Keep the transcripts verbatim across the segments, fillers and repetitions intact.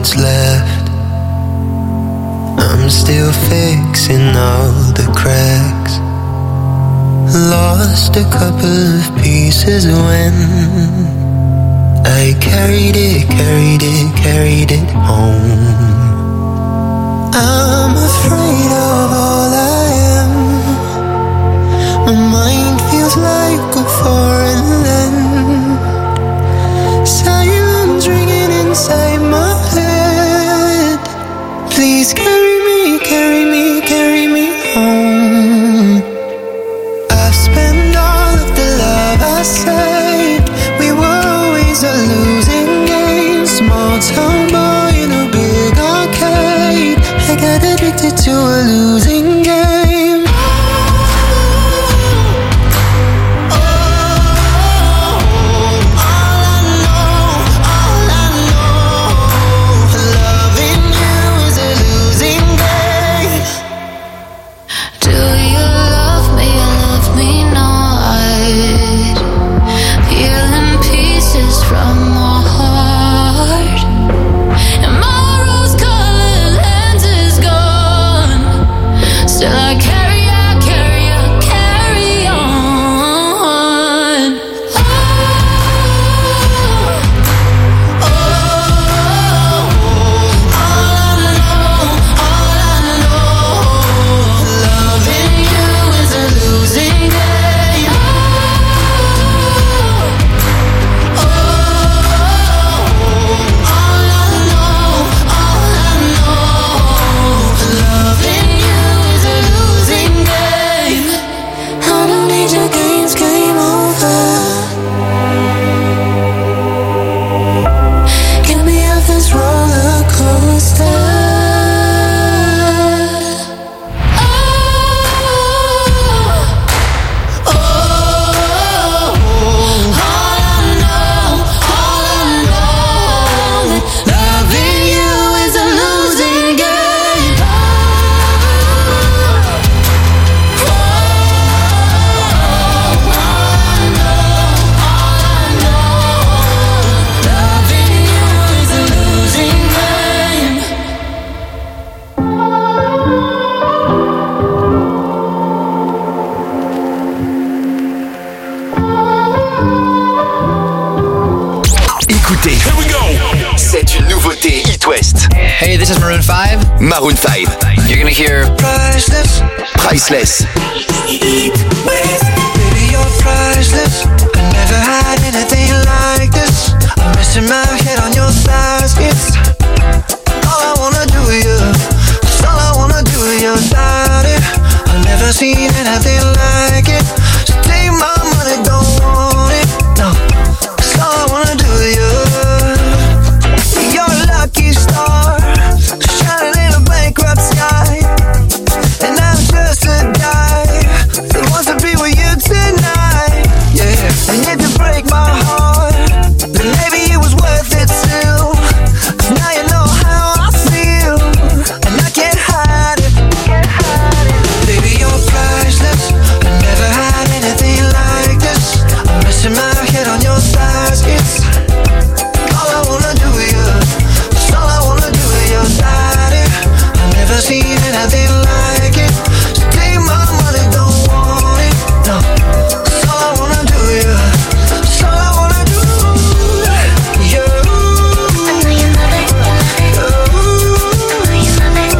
what's left. I'm still fixing all the cracks. Lost a couple of pieces when I carried it, carried it, carried it home. I'm afraid of all I am. My mind feels like a foreign land. Silence ringing inside my head. Please carry me, carry me, carry me home. I've spent all of the love I saved. We were always a losing game. Small town boy in a big arcade. I got addicted to a losing game. Hey, this is Maroon five. Maroon five. You're gonna hear Priceless. Priceless. Baby, you're priceless. I never had anything like this. I'm resting my head on your thighs. It's all I wanna do with you. It's all I wanna do with your body. I've never seen anything like it. So take my money, don't want it. No, it's all I wanna do with you. You're a lucky star, shining in a bankrupt sky. And I'm just a guy who wants to be with you tonight. Yeah, and if you break my heart, then maybe it was worth it too. 'Cause now you know how I feel, and I can't hide it. Baby, you're priceless. I never had anything like this. I'm resting my head on your thighs. It's all I wanna do with you. It's all I wanna do with your body. I've never seen anything like it. So take my money, don't want it. No, it's all I wanna do with you. It's all I wanna do. You. I know you love it. I know you love it.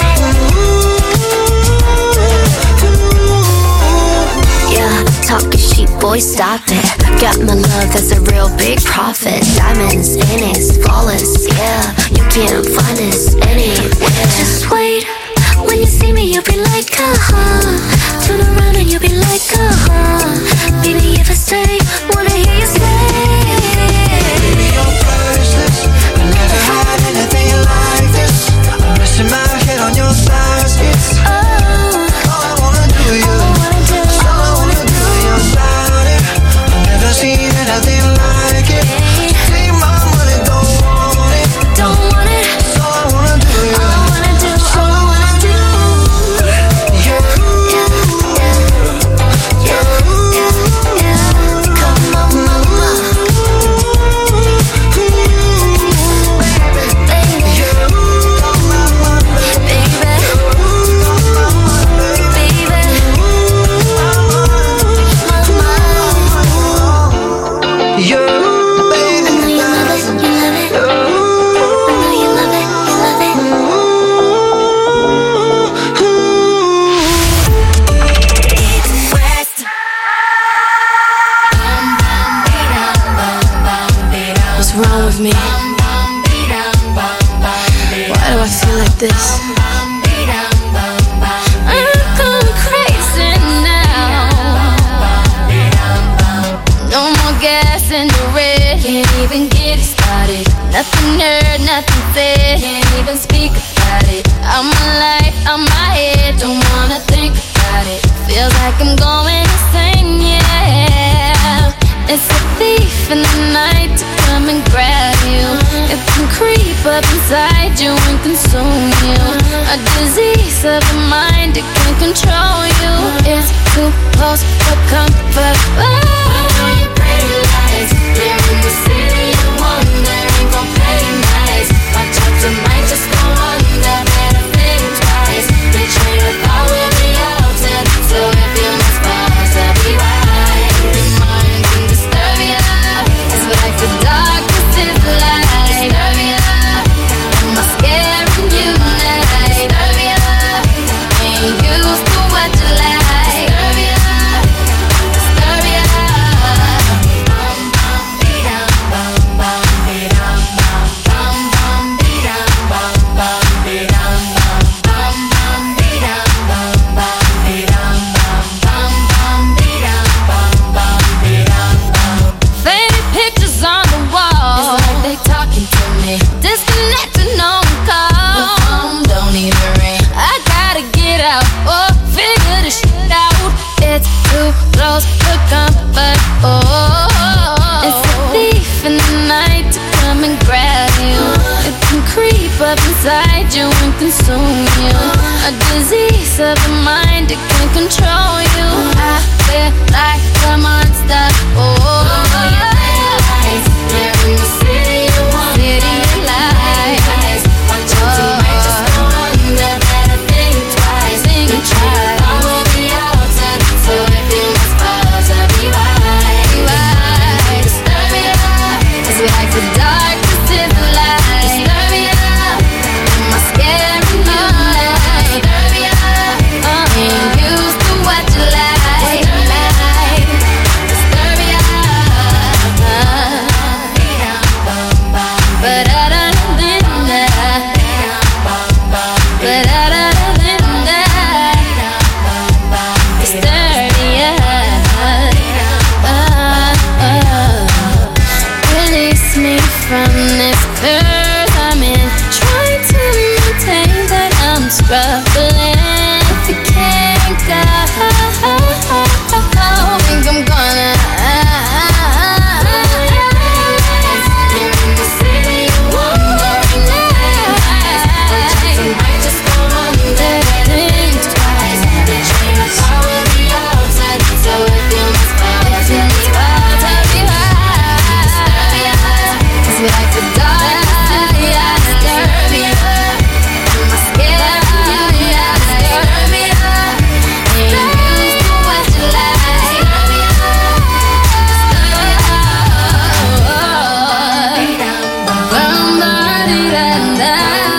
Yeah, talking sheep, boy, stop it. Got my love, that's a real big profit. Diamonds in it, flawless, yeah. You can't find us anywhere. Just wait, when you see me, you'll be like, uh-huh. Turn around and you'll be like, uh-huh. Baby, if I stay, wanna hear you say. Baby, you're priceless. I never had anything like this. I'm resting my head on your thighs. It's Oh, all I wanna do with you. all I wanna do, It's all I wanna do with your body. I've never seen anything like it. Take my money, don't want it. don't want it. It's all I wanna do with you. All I wanna this. I'm going crazy now. No more gas in the red. Can't even get it started. Nothing heard, nothing said. Can't even speak about it. I'm alive, I'm my head. Don't wanna think about it. Feels like I'm going insane, yeah. It's a thief in the night to come and grab you. It can creep up inside you and consume you. A disease of the mind, it can control you. It's too close for comfort. Oh. Your pretty lies, they're in the city of wonder. Ain't gon' play nice. Watch out, you might just go under. Better think twice. They train with all will be altered. So if you must pause, I'll be right. Your mind can disturb you. It's like the darkness is the light. Disturb you. Am I scaring you now? Disturb you. Ain't used to what you like. Disturb you. Disturb you. Bum bum be-dum bum bum be-dum bum bum bum be-dum bum bum be-dum bum bum bum be-dum bum bum be-dum bum bum bum be-dum bum bum be-dum bum. Faded pictures on the wall. It's like they talking to me. Disconnected, no call. The phone don't even ring. I gotta get out or figure this shit out. It's too close for comfort. Oh, it's a thief in the night to come and grab you. It can creep up inside you and consume you. A disease of the mind, it can control you. I feel like a monster. Oh, they're in the city of wonder. City of lies. Watch out, you might just go under. Better think twice. Think twice. I will be altered. So if you must pause, I'll be right. Right. Disturb you. It's like the darkness is the light. Disturb you. Am I scaring you now? Disturb you. Ain't used to what you like. Disturb you. But I don't think that. But I don't think that. Disturb you. Release me from this curse I'm in. Trying to maintain that I'm struggling. If you can't go, think I'm gonna. You're in the city of wonder. You might just go under. Think twice. The train of thought will be outside. So if you must pause, I'll be right. I'll be right. It's like the dark. Disturb you. Am I scared? Disturb you. Ain't used to what you like. Bum ba dee da da.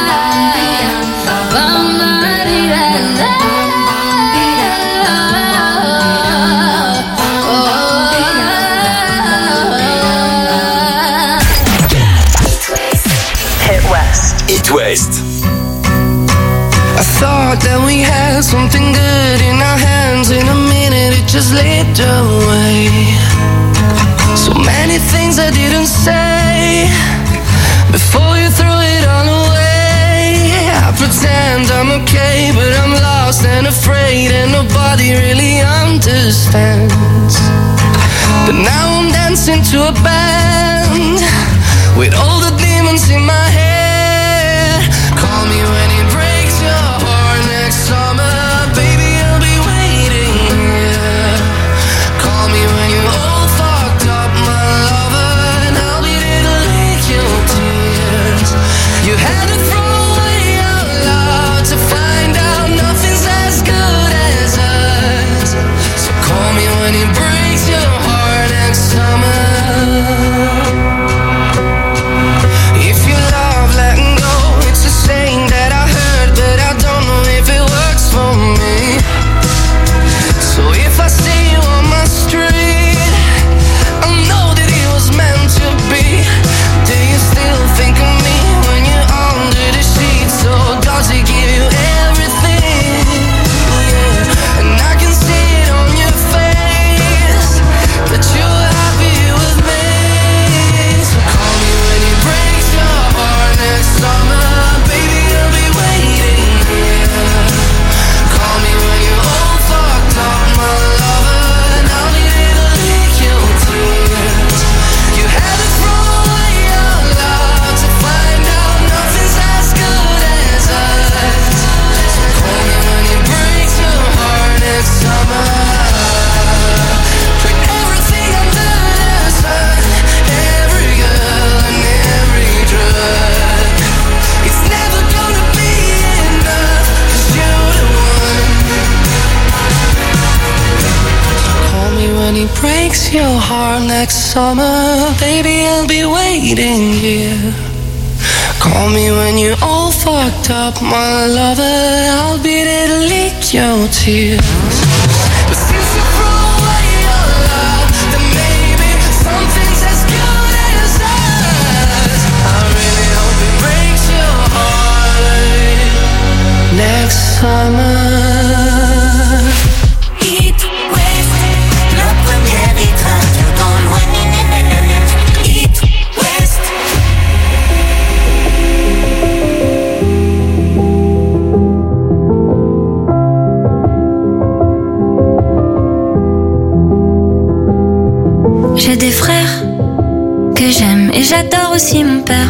Bum ba dee da da. Hit West. It West. I thought that we had something good in our hands. In a minute it just slipped away. So many things I didn't say before you threw it all away. I pretend I'm okay, but I'm lost and afraid, and nobody really understands. But now I'm dancing to a band with all the demons in my head. Call me when it breaks your heart next summer. Baby, I'll be waiting, yeah. Call me when you're all fucked up, my lover, and I'll be there to lick your tears. You had to throw away out loud to find out nothing's as good as us. So call me when it breaks your heart next summer. your heart next summer, baby, I'll be waiting here. Call me when you're all fucked up, my lover, I'll be there to lick your tears. But since you threw away your love, then maybe something's as good as us. I really hope it breaks your heart next summer. J'ai des frères que j'aime et j'adore aussi mon père.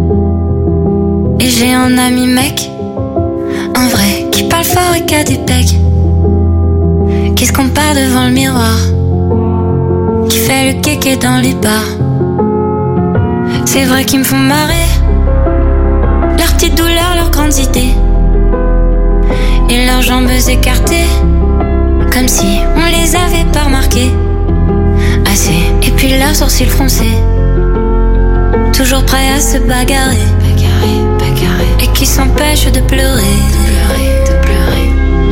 Et j'ai un ami mec, un vrai, qui parle fort et qui a des pecs, qui se compare devant le miroir, qui fait le kéké dans les bars. C'est vrai qu'ils me font marrer, leurs petites douleurs, leurs grandes idées, et leurs jambes écartées, comme si on les avait pas remarquées. Et puis leurs sourcils froncés, toujours prêts à se bagarrer, bagarrer, bagarrer, et qui s'empêchent de pleurer, de pleurer, de pleurer.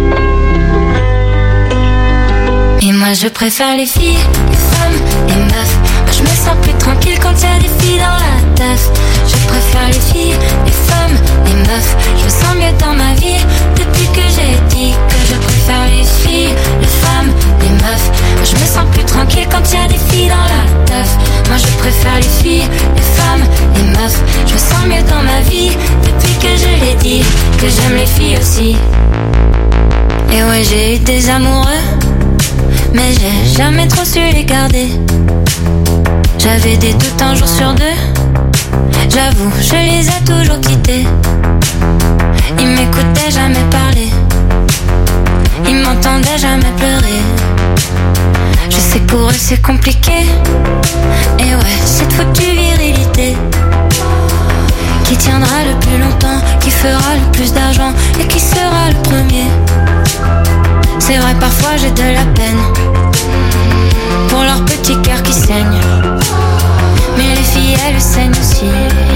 Et moi je préfère les filles, les femmes, les meufs. Moi je me sens plus tranquille quand y a des filles dans la teuf. Je préfère les filles, les femmes, les meufs. Je me sens mieux dans ma vie depuis que j'ai dit que je préfère les filles, les femmes, les meufs. Moi je me sens plus tranquille quand y a des filles dans la teuf. Moi je préfère les filles, les femmes, les meufs. Je me sens mieux dans ma vie depuis que je l'ai dit que j'aime les filles aussi. Et ouais, j'ai eu des amoureux, mais j'ai jamais trop su les garder. J'avais des doutes un jour sur deux, j'avoue, je les ai toujours quittés. Ils m'écoutaient jamais parler, ils m'entendaient jamais pleurer. Je sais que pour eux c'est compliqué, et ouais, cette foutue virilité qui tiendra le plus longtemps, qui fera le plus d'argent et qui sera le premier. C'est vrai, parfois j'ai de la peine pour leur petit cœur qui saigne, mais les filles elles saignent aussi.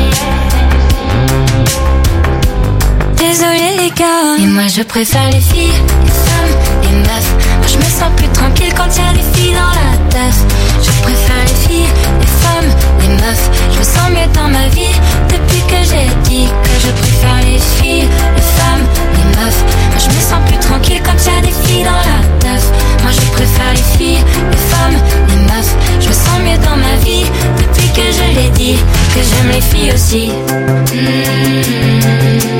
Désolé les gars, et moi je préfère les filles, les femmes, les meufs. Moi je me sens plus tranquille quand y a des filles dans la teuf. Je préfère les filles, les femmes, les meufs. Je me sens mieux dans ma vie depuis que j'ai dit que je préfère les filles, les femmes, les meufs. Moi je me sens plus tranquille quand y a des filles dans la teuf. Moi je préfère les filles, les femmes, les meufs. Je me sens mieux dans ma vie depuis que je l'ai dit que j'aime les filles aussi. Mmh.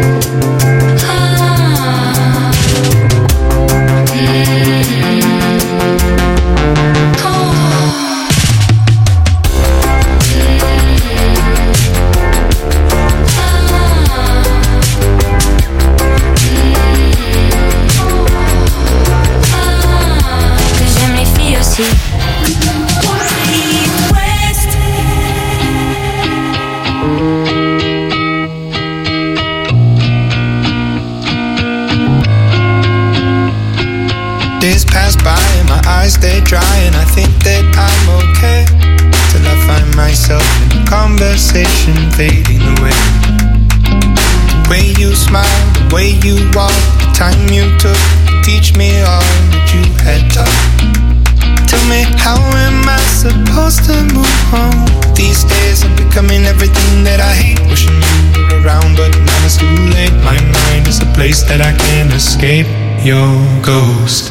Days pass by and my eyes they dry, and I think that I'm okay till I find myself in a conversation fading away. The way you smile, the way you walk, the time you took to teach me all that you had taught. Tell me, how am I supposed to move on? These days I'm becoming everything that I hate. Wishing you were around, but now it's too late. My mind is a place that I can't escape your ghost.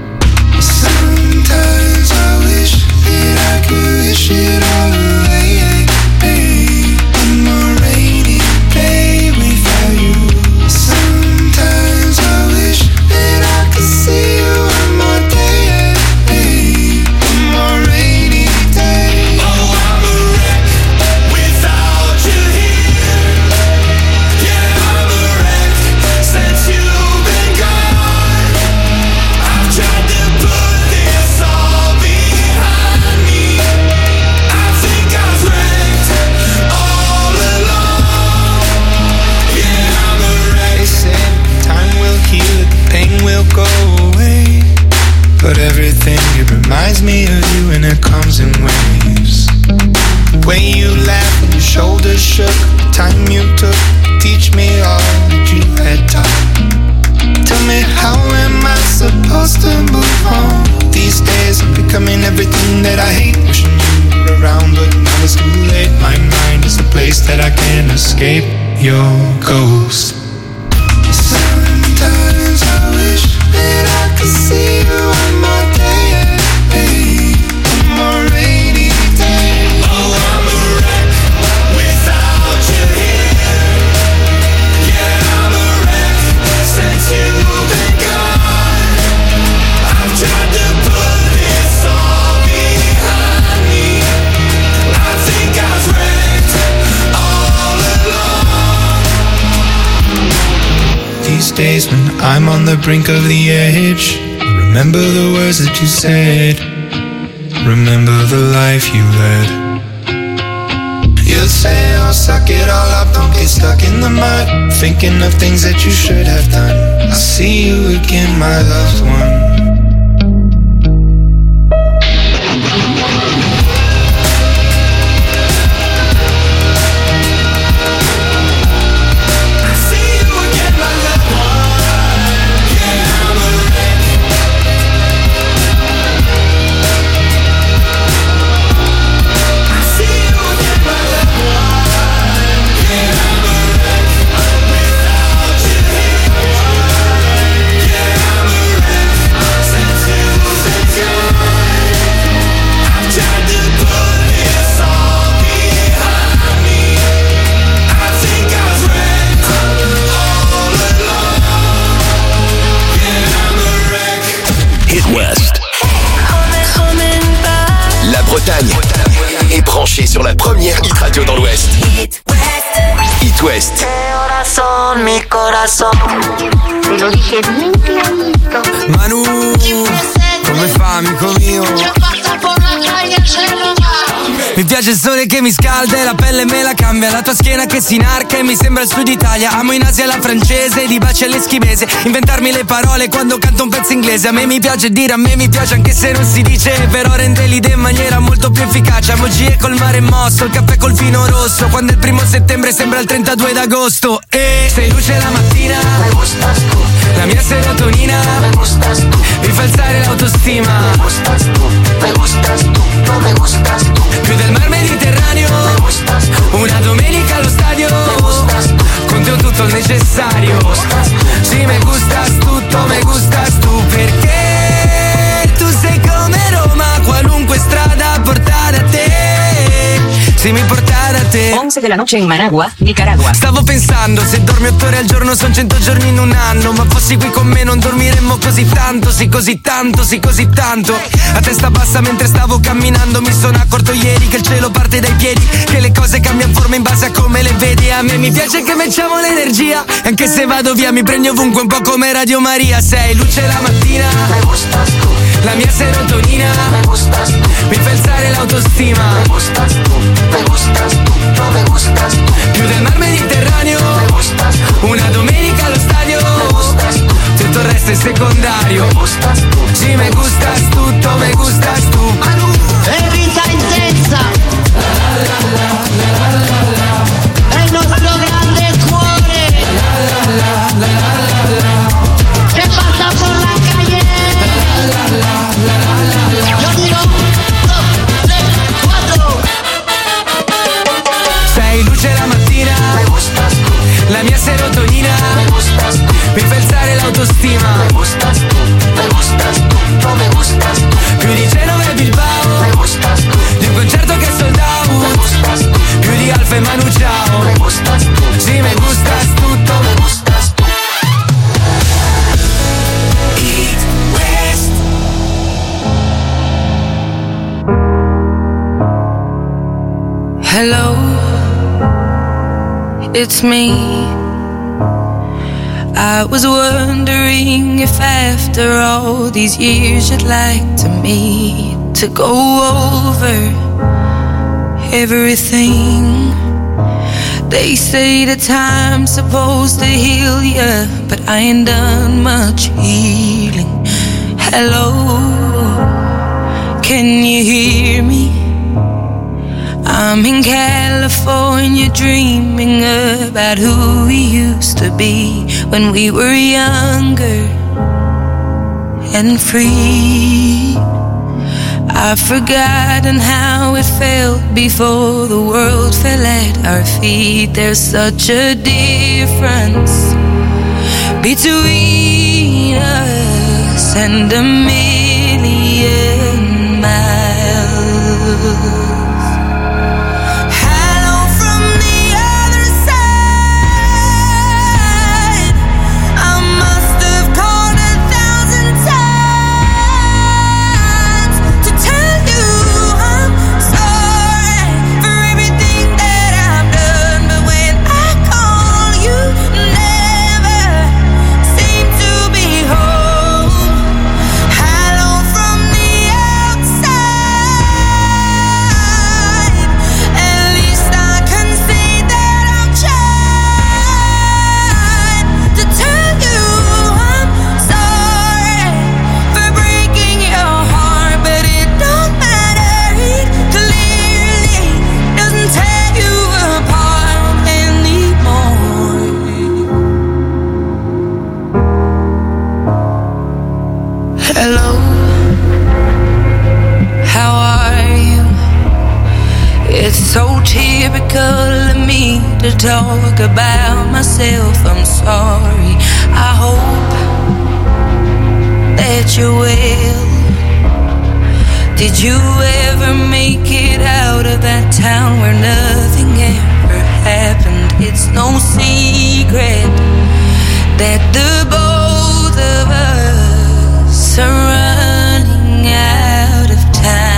Sometimes I wish that I could wish it all away, babe. One more rainy day without you. Sometimes I wish that I could see you one more day, babe. One more rainy day. Oh, I'm a wreck without you here. Yeah, I'm a wreck since you've been gone. I've tried to put this all behind me. I think I've escape your ghost. Sometimes I wish that I could see you on my day, on my rainy day. Oh, I'm a wreck without you here. Yeah, I'm a wreck since you've been gone. I've tried to put this all behind me. I think I've wrecked all along. These days when I'm on the brink of the edge, remember the words that you said, remember the life you led. You'll say, oh, suck it all up, don't get stuck in the mud, thinking of things that you should have done. I'll see you again, my loved one. Bretagne est branché sur la première hit radio dans l'Ouest. Hit West. Corazón, mi corazón. Te lo dije bien clarito. Manu, come fa, amico mio? Mi piace il sole che mi scalda e la pelle me la cambia. La tua schiena che si inarca e mi sembra il sud Italia. Amo in Asia la francese, di baci all'eschimese. Inventarmi le parole quando canto un pezzo inglese. A me mi piace dire, a me mi piace anche se non si dice, però rende l'idea in maniera molto più efficace. Amo G e col mare mosso, il caffè col vino rosso, quando il primo settembre sembra il trentadue d'agosto. E sei luce la mattina, Me gustas tú, la mia serotonina, me gustas tú, mi fa alzare l'autostima. me gustas tú, me gustas tú, no me gustas tú. Più del mar Mediterraneo, Me gustas tú, una domenica allo stadio, me gustas tú, con te ho tutto il necessario. me gustas tú. Sì, me gustas tutto, me gustas tu, perché tu sei come Roma, qualunque strada portare a te. Sì, mi portare a te. once de la noche en Managua, Nicaragua. Stavo pensando, se dormi otto ore al giorno son cento giorni in un anno. Ma fossi qui con me non dormiremmo così tanto, sì così tanto, sì così tanto. A testa bassa mentre stavo camminando mi sono accorto ieri che il cielo parte dai piedi, che le cose cambiano forma in base a come le vedi. A me mi piace che mettiamo l'energia, anche se vado via mi prendi ovunque un po' come Radio Maria. Sei luce la mattina, Me gustas tú, la mia serotonina, me gustas tú, mi fa alzare l'autostima. me gustas tú, me gustas tú, no me gustas tú. Più del mar Mediterraneo, Me gustas tú, una domenica allo stadio, me gustas tú, tutto il resto è secondario. me gustas tú. Sì, me gustas tutto, me gustas tu. E vita intensa è il nostro grande cuore che passa por la calle. Yo digo uno, tre, quattro. Sei luce la mattina, Me gustas tú, la mia serotonina, me gustas tú, mi fa alzare l'autostima. me gustas tú, me gustas tú, no me gustas tú. Più di Genova e Bilbao, Me gustas tú, di un concerto che è sold me out, gustas tú, più di Alfa e Manu Ciao. me gustas tú, Sì, me gustas tutto, me gustas tú. Hello, it's me. I was wondering if after all these years you'd like to meet to go over everything. They say the time's supposed to heal ya, but I ain't done much healing. Hello, can you hear me? I'm in California dreaming about who we used to be when we were younger and free. I've forgotten how it felt before the world fell at our feet. There's such a difference between us and a million miles. To talk about myself, I'm sorry. I hope that you're well. Did you ever make it out of that town where nothing ever happened? It's no secret that the both of us are running out of time.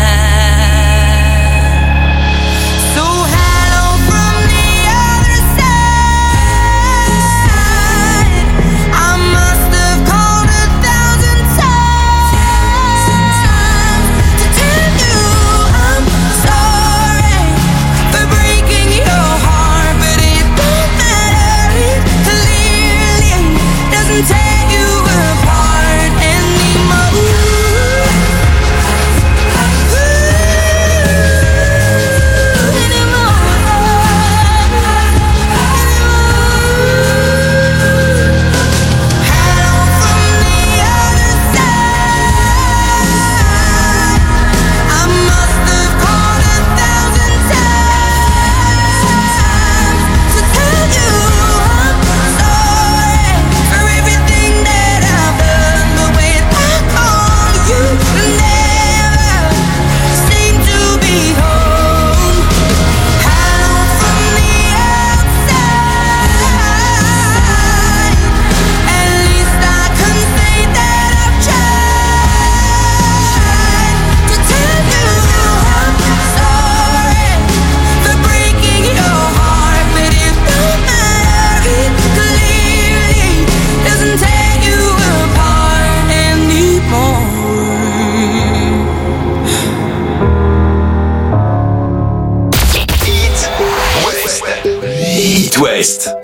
West.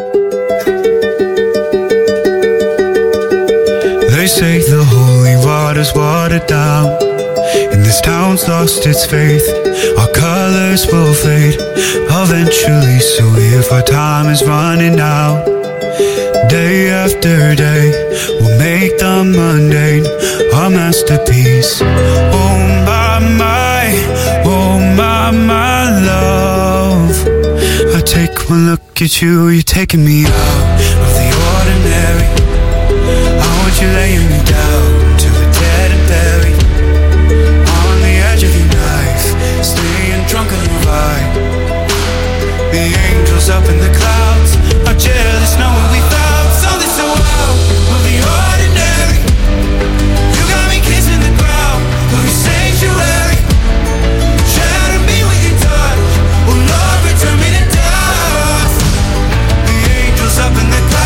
They say the holy water's watered down, and this town's lost its faith. Our colors will fade eventually, so if our time is running out, day after day, we'll make the mundane our masterpiece. Oh my, my, oh my, my love, I take one look at you, you're taking me out of the ordinary. I want you laying me down to the dead and buried, on the edge of your knife, staying drunk on your vibe. The angels up in the clouds are jealous knowing we found something so out of the ordinary. You got me kissing the ground of your sanctuary. Shatter me with your touch, oh Lord, return me to dust. The angels up in the clouds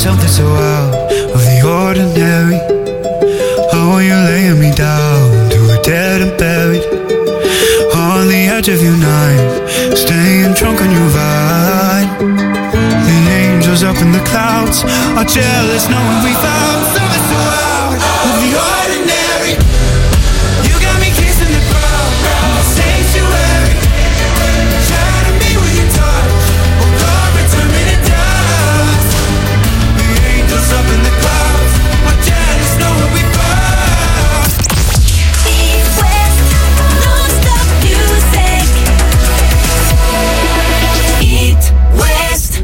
something so out of the ordinary. Oh, you're laying me down to a dead and buried on the edge of your night, staying drunk on your vine. The angels up in the clouds are jealous knowing we found something so out of the ordinary. You got me kissing the ground in the sanctuary, shining me with your touch, oh Lord, return me to dust. The angels up in the clouds are jealous knowing we found. East West, non-stop music. East West.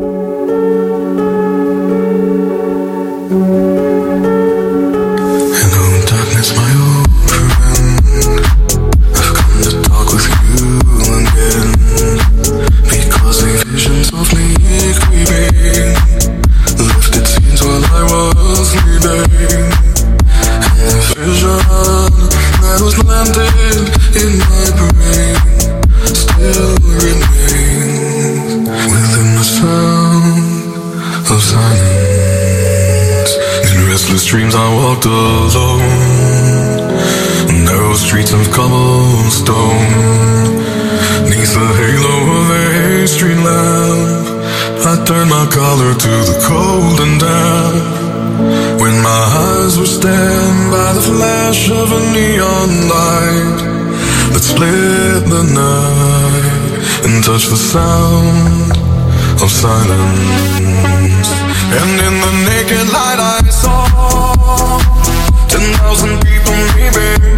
Hello darkness, my old friend. I've come to talk with you again, because the visions of me creeping left its scenes while I was sleeping. And the vision that was landed in my brain still remains within the sound of silence. In restless dreams I walked alone, narrow streets of cobblestone, neath the halo of a street lamp. I turned my collar to the cold and damp, when my eyes were stabbed by the flash of a neon light that split the night and touched the sound of silence. And in the naked light I saw ten thousand people maybe,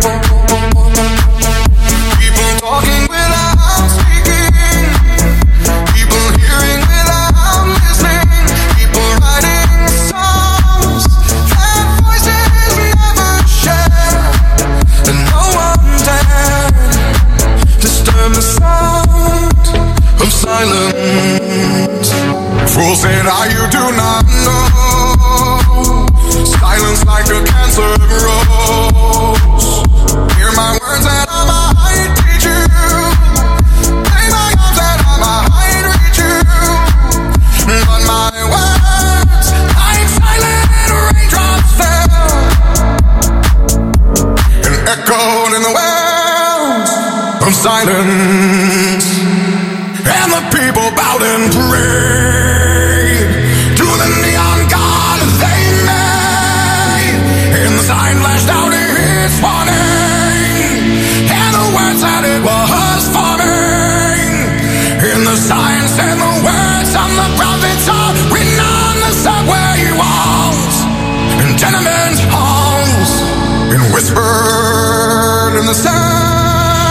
people talking without speaking, people hearing without listening, people writing songs that voices never share, and no one dared disturb the sound of silence. Fool said I, you do not know, silence like a cancer grows. Hear my words and I might teach you, play my arms and I might reach you, but my words like silent raindrops fell and echoed in the wells of silence. And the people bowed and prayed to the neon god they made, and the sign flashed out its warning, and the words that it was forming, and the sign said the words of the prophets are written on the subway walls and tenement halls, and whispered in the sound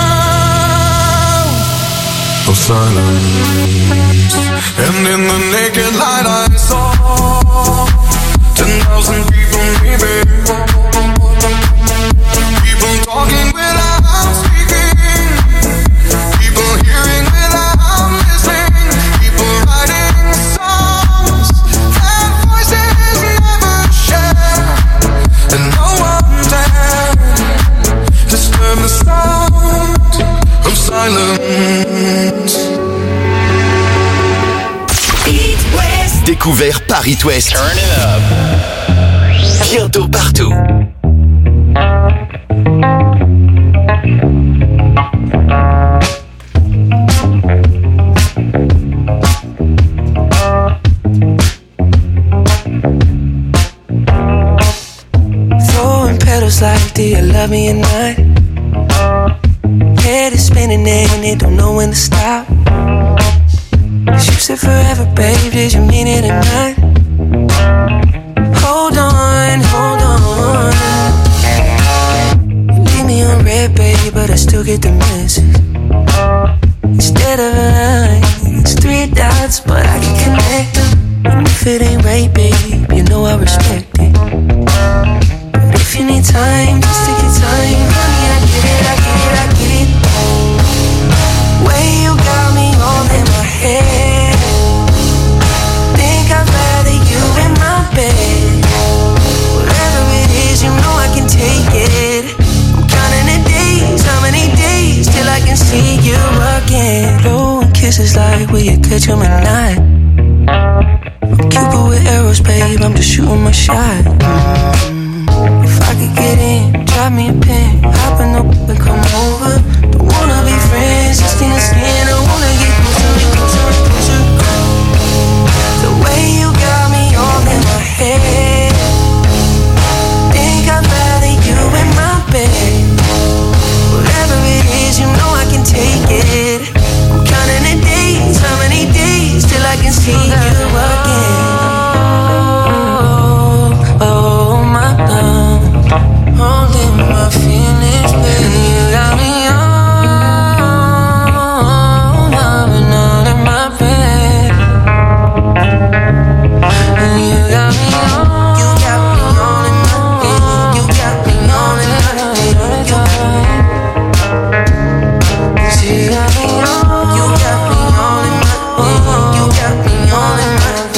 of silence. And in the naked light I saw ten thousand people maybe, people talking without speaking, people hearing without listening, people writing songs that voices never share, and no one dared disturb the sound of silence. Découvert par It West. Turn it up. Bientôt partout. Throwing petals like, do you love me or not? Head is spinning and it don't know when to stop. You said forever, babe, did you mean it or not? Hold on, hold on. You leave me on red, babe, but I still get the message. Instead of a line, it's three dots, but I can connect them. And if it ain't right, babe, you know I respect it. But if you need time, just take your time. Honey, I get it, I get it, I get it. Way you got me all in my head, think I'd rather you in my bed. Whatever it is, you know I can take it. I'm counting the days, how many days till I can see you again. Blowing kisses like will you catch 'em at night? I'm Cupid with arrows, babe, shooting my shot. Mm. If I could get in, drop me a pin, hop in up and come over. Don't wanna be friends, just in the skin. I wanna get closer, closer, closer. The way you got me all in my head. Think I'd rather you in my bed. Whatever it is, you know I can take it. I'm counting the days, how many days till I can see you again. Oh, oh my love, holding my feelings, baby. You got me on, loving all in my bed. And you got me on, you got me on in my bed. You got me on in my bed. You got me on, you got me on in my bed. You got me on in my bed.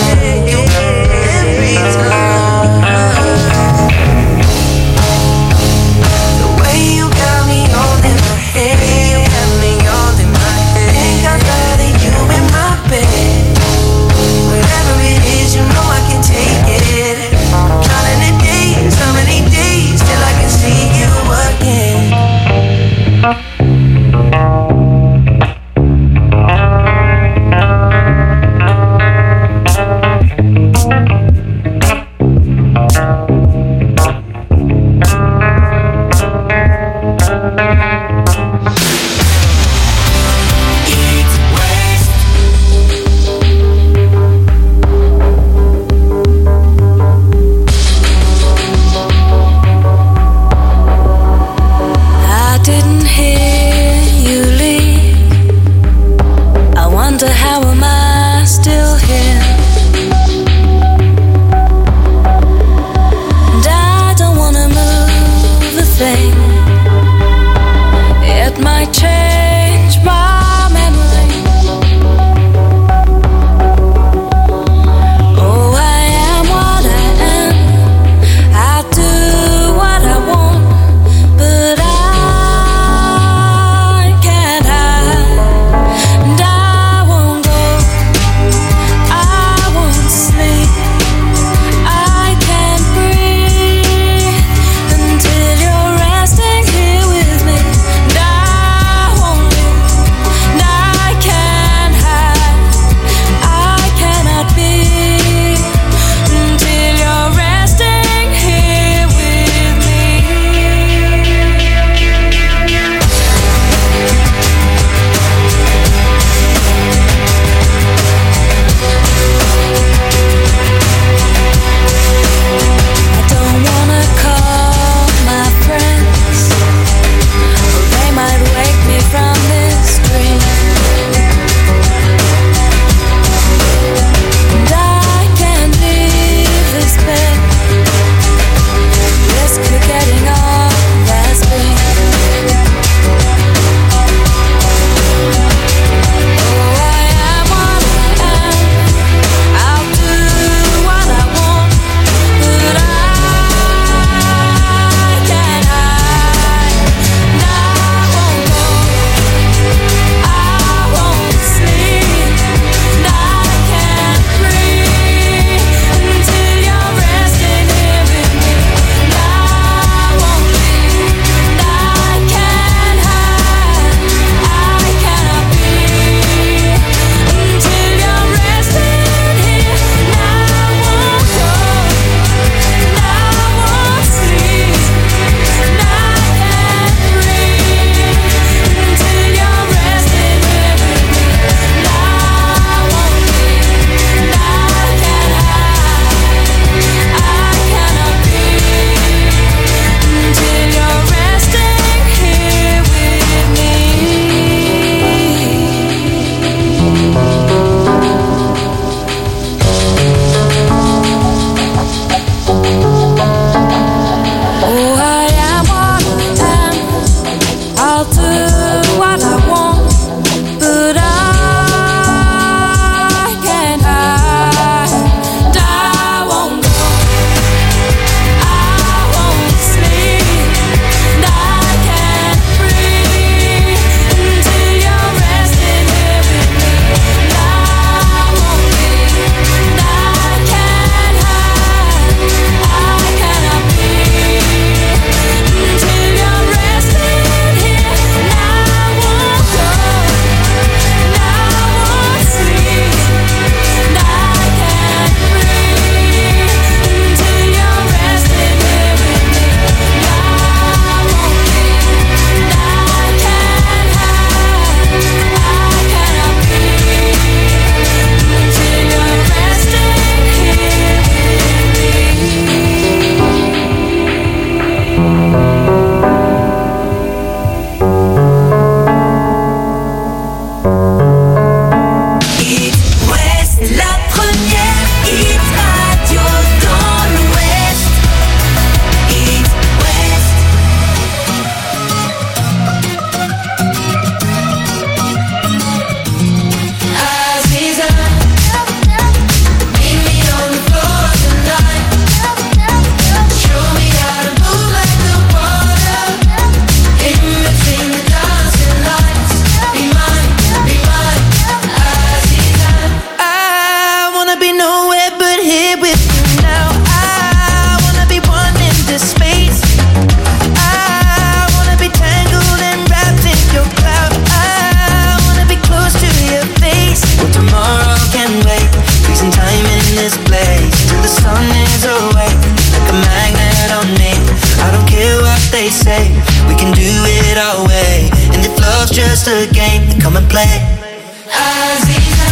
away like a magnet on me. I don't care what they say, we can do it our way. And if love's just a game, then come and play. Aziza,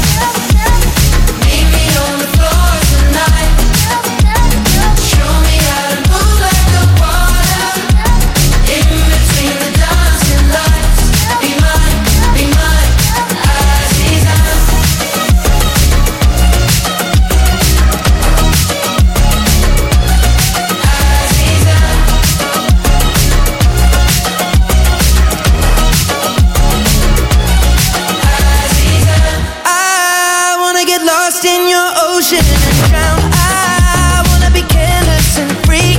meet me on the floor tonight. Show me how to move like the water. In between the dancing lights. Be mine, be mine, Aziza. Aziza. I wanna get lost in your ocean and drown. I wanna be careless and free.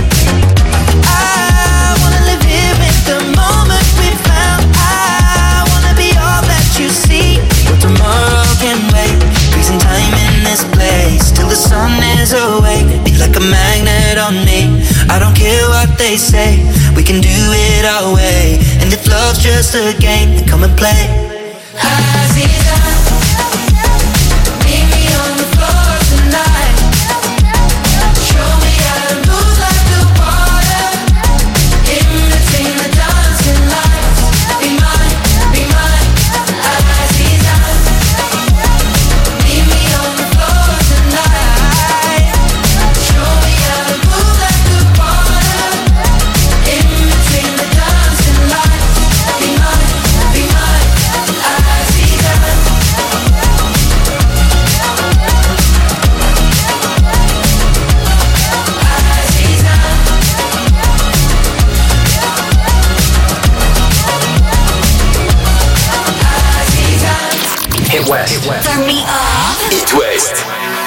I wanna live here with the moment we found. I wanna be all that you see. But tomorrow can wait. Freezing time in this place till the sun is awake. Be like a magnet on me. I don't care what they say, we can do it our way. And if love's just a game, then come and play. Aziza, meet me on the floor tonight. Show me how to move like the water. In between the dancing lights. Be mine, be mine, Aziza. Meet me on the floor tonight. Show me how to move like the water. In between the dancing lights. Be mine, be mine, Aziza. Hit West. Turn me up. Hit West.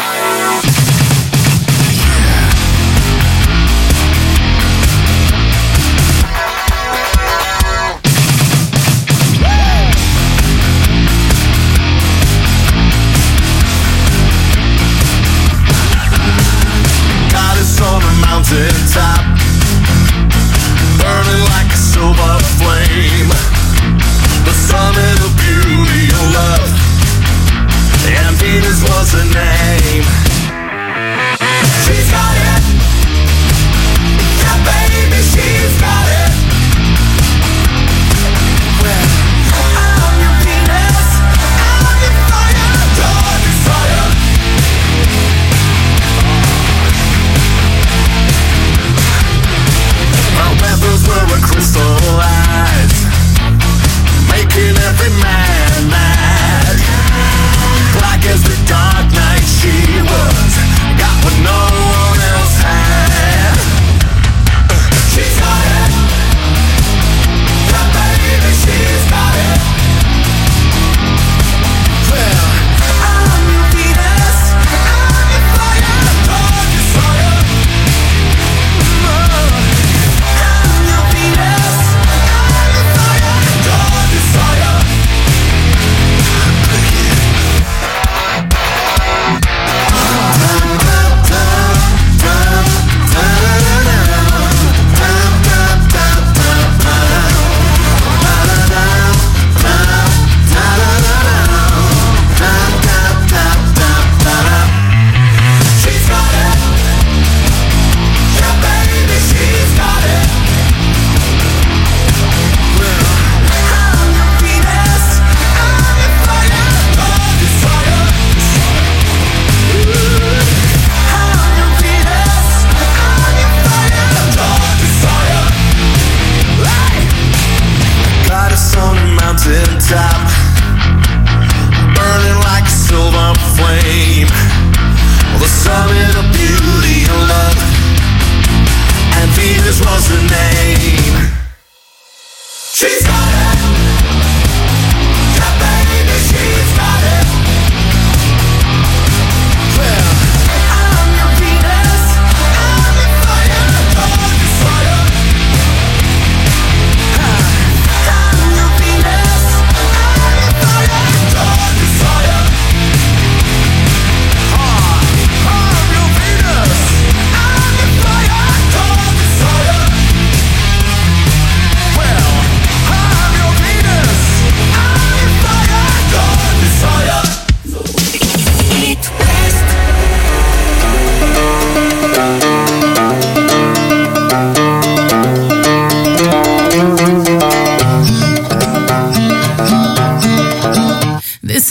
God is on a mountain top, burning like a silver flame. The summit of beauty, your love, and Venus was her name.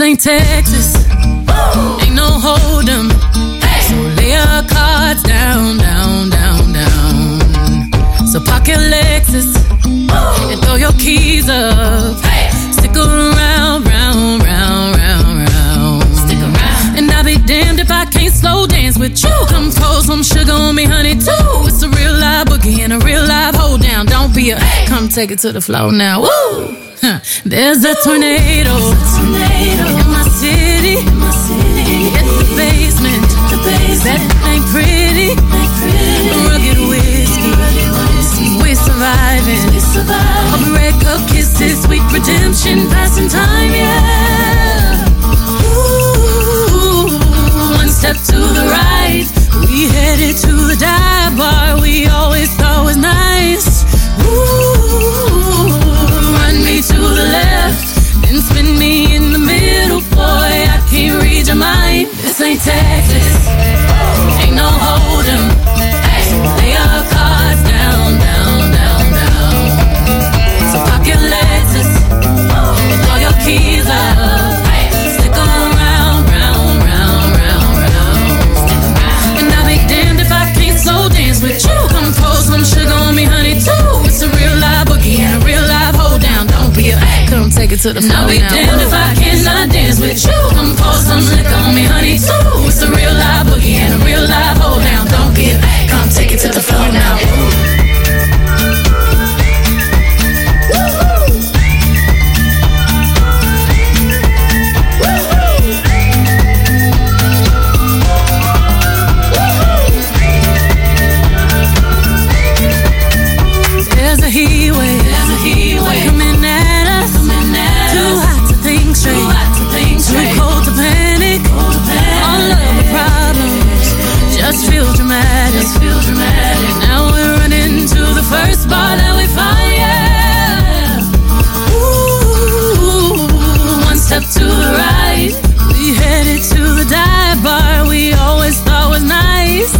ain't Texas, Woo! Ain't no hold'em. Hey. So lay your cards down, down, down, down. So park your Lexus Woo! And throw your keys up. Hey. Stick around, round, round, round, round. Stick around. And I'll be damned if I can't slow dance with you. Come pour some sugar on me, honey, too. It's a real live boogie and a real live hold down. Don't be a hey. Come take it to the floor now. Woo! Huh. There's a tornado, There's a tornado in my city, in my city. At the basement, the basement. That ain't pretty, ain't pretty. Rugged whiskey, rugged whiskey. We surviving, we surviving. A break of kisses, sweet redemption, passing time, yeah. Ooh, one step to the right, we headed to the dive bar we always thought was nice. Ooh, run me to the left, then spin me in the middle, boy, I can't read your mind. This ain't Texas, ain't no hold'em. Hey, lay your cards down, down, down, down. So park your Lexus and throw your keys up. Hey, stick around, round, round, round, round. And I'll be damned if I can't slow dance with you. Come pour some sugar on me, honey, too. It's a real live boogie and a real live hold down. Don't be a come take it to the floor now. I'll be damned if I cannot dance with you. Come pour some liquor on me, honey, too. It's a real live boogie and a real live hold down. Don't be a come take it to the floor now. There's a heat wave, there's a heat wave coming at us, coming at too us. Hot to think straight, too hot to think straight, too cold to panic, cold to panic. All of the problems just feel dramatic, just feel dramatic. Now we're running to the first bar that we find, yeah. Ooh, one step to the right, we headed to the dive bar we always thought was nice.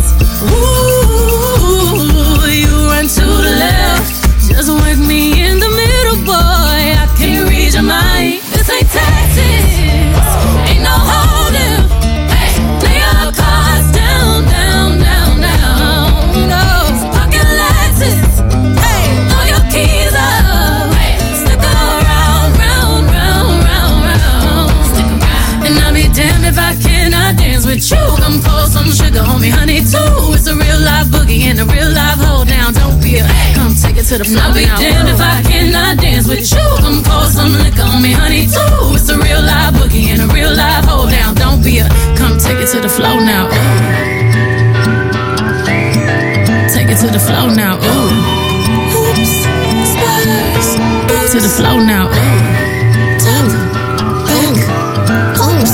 Ooh, you run to the left, just work me in the middle, boy, I can't read your mind. This ain't Texas, ain't no hold'em. Hey, lay your cards down, down, down, down. No, park your Lexus, hey, throw your keys up. Hey, stick around, round, round, round, round. Stick around. And I'll be damned if I cannot dance with you. Come pour some sugar on me, honey, too. It's a real live boogie and a real live hold down. Don't be a come take it to the floor. I'll be damned if I cannot dance with you. Come pour some liquor on me, honey, too. It's a real live boogie and a real live hold down. Don't be a come take it to the floor now. Ooh. Take it to the floor now. Ooh. Oops, spiders. To the floor now. Ooh. Top, back, oops.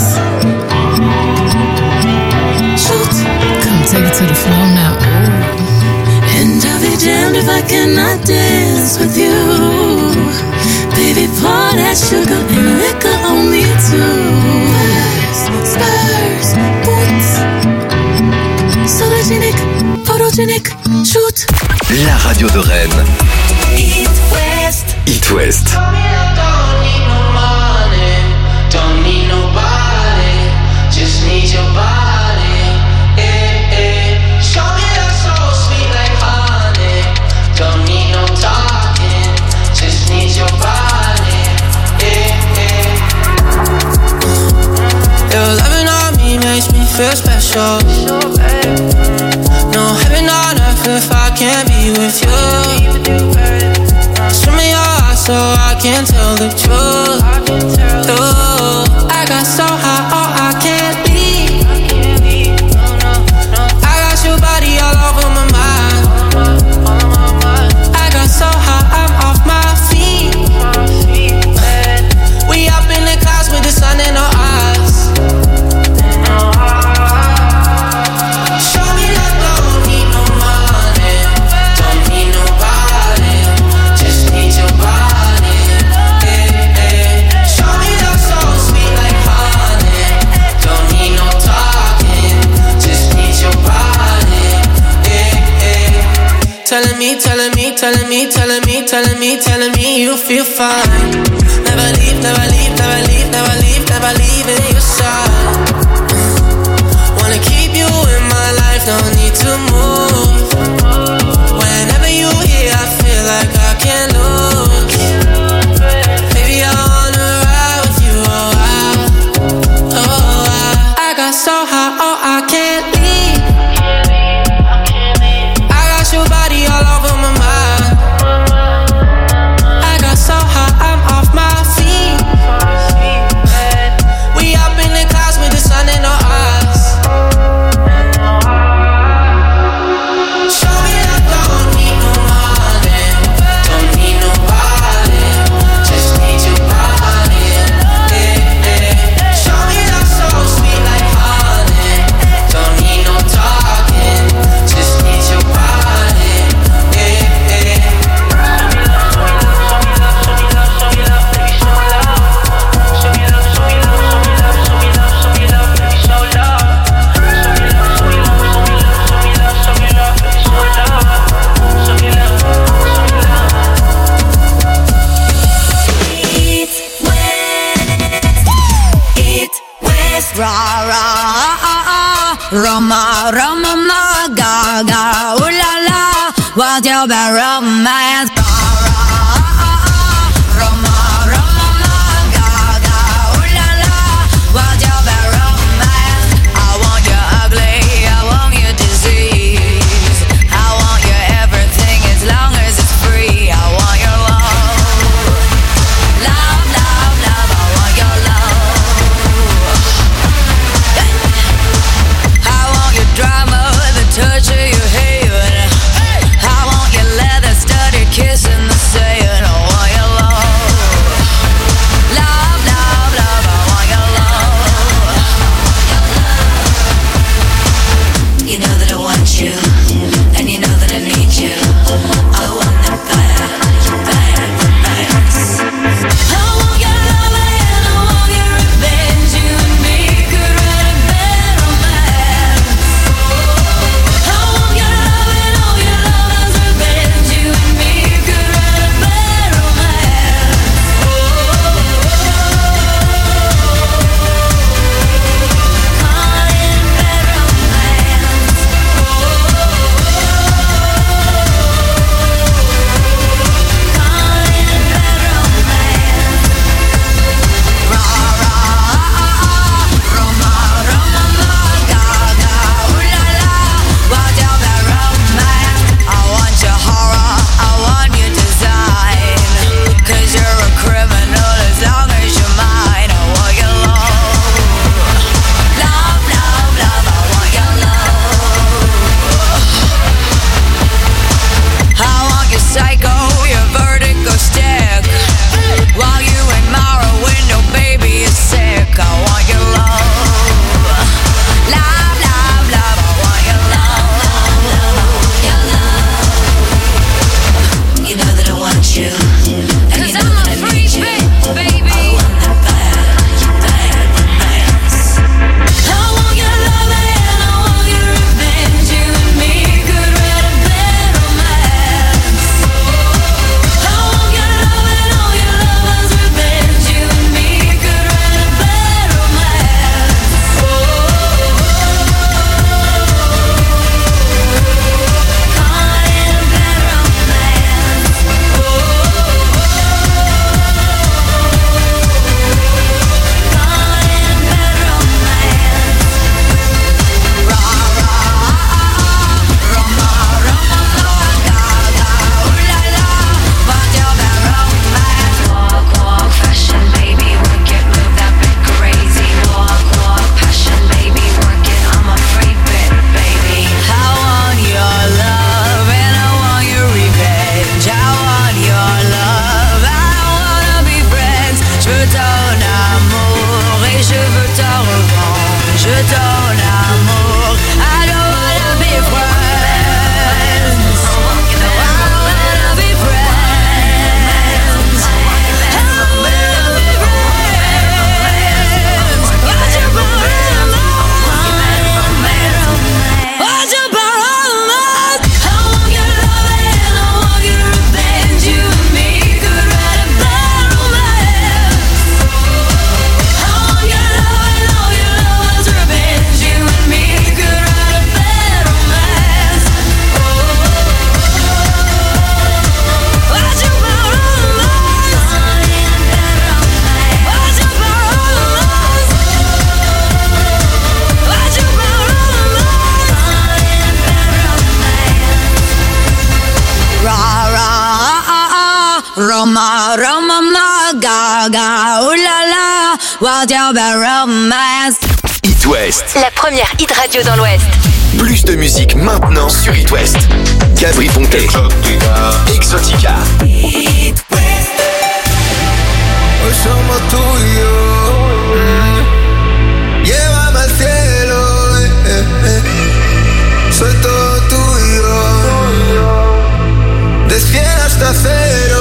Shoot. Come take it to the floor now. Ooh. And I'll be damned if I cannot dance with you. Baby, pour that sugar and liquor on me too. Spurs, boots, sologenic, photogenic, shoot. La radio de Rennes. It West. It West. Don't need no money, don't need nobody, just need your body. Eh, eh. Show me that soul sweet like honey. Don't need no talking, just need your body. Eh, eh. Your loving on me makes me feel special. No heaven on earth if I can't be with you. Show me your eyes so I can tell the truth. Ooh, I got so high, oh I can't leave. I got your body all over my mind. I got so high, I'm off my feet. We up in the clouds with the sun in our eyes. Show me that don't need no money, don't need nobody, just need your body. Eh, eh. telling me, telling me, telling me, telling me, telling me, telling me you feel fine. Never leave, never leave, never leave, never leave, never leaving your side. Wanna keep you in my life, no need to move. Whenever you here, I feel like I can't lose. Baby, I wanna ride with you, oh I, oh I. I got so high, oh I can't leave. I got your body all over my mind. I got so high, I'm off my feet. We up in the clouds with the sun in our eyes. Show me I don't need no money, don't need nobody, just need your body. Yeah, yeah. Show me that so sweet like honey, don't need no talking, just need your body. Yeah, yeah. Ra ra ah ah, Roma Roma ma ga ga, ooh la la, what's your bad romance? Ra ra ah ah, Roma Roma ma ga ga, ooh la la, what's your bad romance? I want you ugly, I want you disease, I want your everything as long as it's free. I want your love, love, love, love. I want your love. Drama, the touch of your hair. I want your leather studded kiss Roma, Roma, ma, gaga, ooh la la, what's your bad romance? It West. La première hit radio dans l'Ouest. Plus de musique maintenant sur It West. Gabri Ponte. Exotica. Exotica. It West. Hoy somos tú y yo. Mm. Llévame al cielo. Eh, eh, eh. Soy todo tuyo. De cien hasta cero.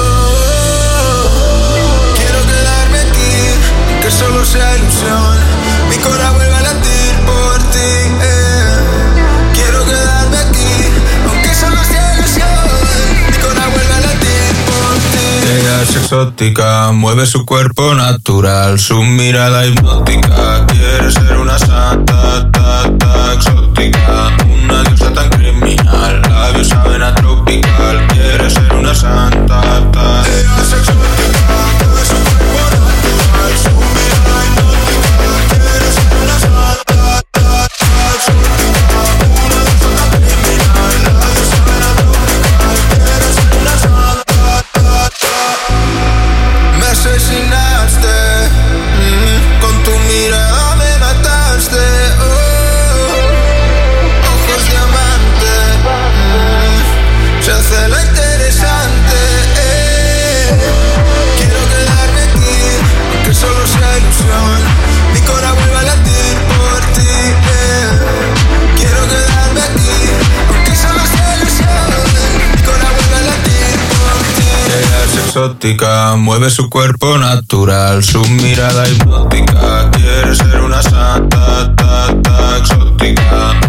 Quiero quedarme aquí, que solo sea ilusión. Mi corazón vuelve a latir por ti. Eh. Quiero quedarme aquí, aunque solo sea ilusión. Mi corazón vuelve a latir por ti. Ella es exótica, mueve su cuerpo natural, su mirada hipnótica. Quiere ser una santa, ta, ta, exótica, una diosa tan criminal. Labios saben a tropical. Quiere ser una santa, ta. Ella es exótica, mueve su cuerpo natural, su mirada hipnótica. Quiere ser una santa, ta, ta, exótica, una diosa tan criminal. Labios saben a tropical. Quiere ser una santa, ta, ta. Me asesinaste, mm, con tu mirada me mataste, oh. Ojos diamante, mm, se hace la interesante, eh. Quiero quedarme aquí, aunque solo sea ilusión. Mi corazón vuelve a latir por ti, eh. Quiero quedarme aquí, aunque solo sea ilusión. Mi corazón vuelve a latir por ti. Ella es exótica, mueve su cuerpo natural, su mirada hipnótica. Quiere ser una santa, ta, ta, exótica,